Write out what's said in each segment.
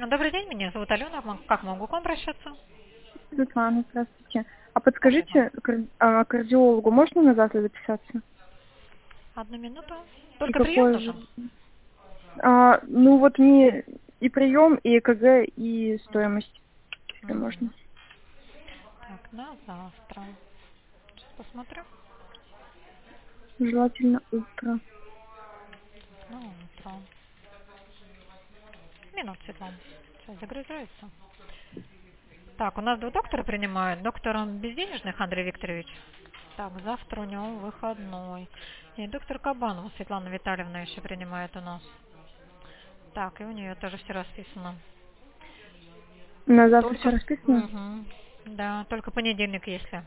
Добрый день, меня зовут Алена. Как могу к вам обращаться? Светлана, здравствуйте. А Спасибо. подскажите, кардиологу можно на завтра записаться? Одну минуту. И Только прием какой же? нужен? Ну вот мне и прием, и ЭКГ, и стоимость, если можно. Мгм. Так, на завтра. Сейчас посмотрю. Желательно утро. На утро. Минут, Светлана. Сейчас загружается. Так, у нас два доктора принимают. Доктор он безденежных, Андрей Викторович. Так, завтра у него выходной. И доктор Кабанова Светлана Витальевна еще принимает у нас. Так, и у нее тоже все расписано. На завтра все Только, расписано? да, только понедельник, если.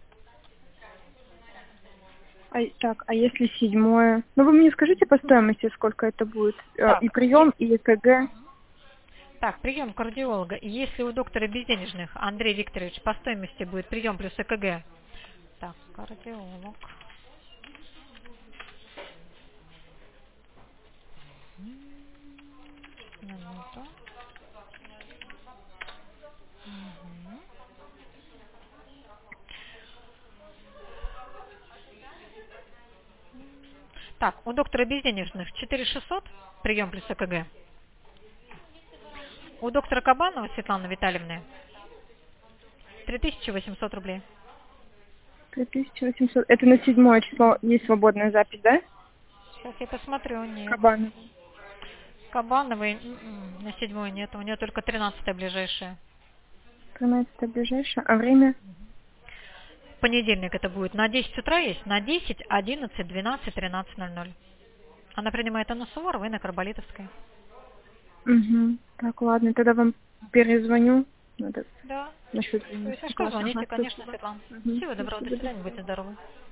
Так, а если 7? Ну вы мне скажите по стоимости, сколько это будет? И Так, прием, и ЭКГ. Так, прием кардиолога. Если у доктора безденежных Андрей Викторович по стоимости будет прием плюс ЭКГ. Так, кардиолог. Минуту. Мгм. Так, у доктора безденежных 4600 прием плюс ЭКГ. У доктора Кабанова Светланы Витальевны 3800 рублей. 3800. Это на 7 число есть свободная запись, да? Сейчас я посмотрю. Нет. Кабанова. Кабановой на 7 нет. У нее только 13 ближайшая. 13 ближайшее. А время? Понедельник это будет. На 10 утра есть. На 10, 11, 12, 13:00. Она принимает Анну Суворову и на Карболитовской. Угу. Так, ладно, тогда вам перезвоню. Надо Да. насчет То времени. есть, Так, что, ладно, звоните, ага, конечно, спасибо. Светлана. Угу. Всего доброго, до Спасибо, до свидания, свидания. будьте здоровы.